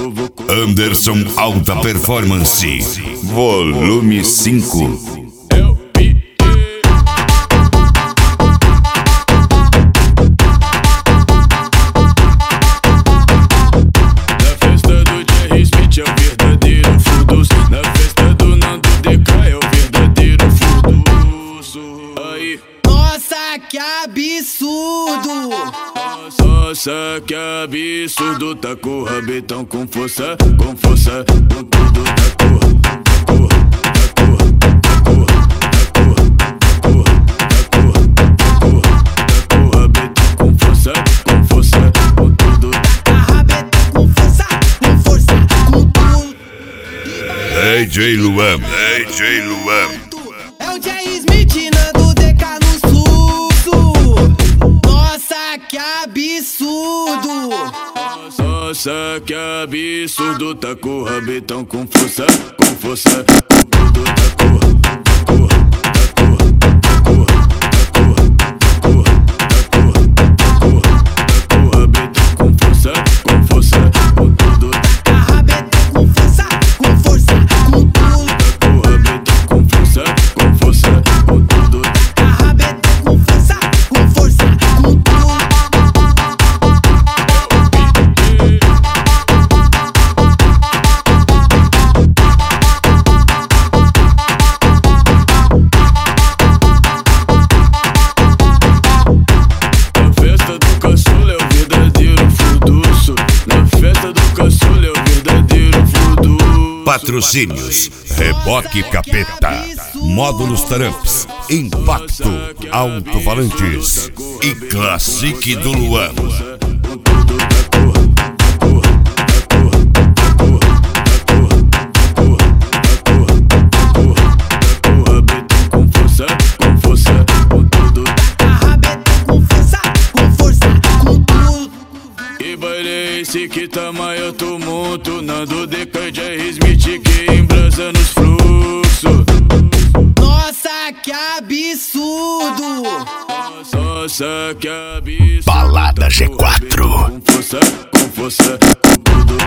Anderson Alta Performance, volume 5. Que absurdo! Nossa, que absurdo. Tá com o rabetão com força, com força, com tudo. Tá com o rabetão com força, com força, com tudo. Tá rabetão com força, com força, com tudo. DJ Luan, DJ Luan. É o Jay Smith, Nando DK no sul. Nossa, que absurdo! Nossa, que absurdo. Tá com o rabetão com força, com força, com tudo. Tá com o rabetão com força, com força, com tudo. Tá rabetão com força, com força, com tudo. Tá com o rabetão com força, com força, com tudo. Tá rabetão com força, com força, com tudo. Patrocínios: Reboque Capeta, Módulos Tramps, Impacto, Alto-Falantes e Classic do Luan. Esse que tamanho tumulto, Nando DK, Jay Smith que embrasa nos fluxos. Nossa, que absurdo! Nossa, que absurdo. Balada G4. Com força, com força, com tudo.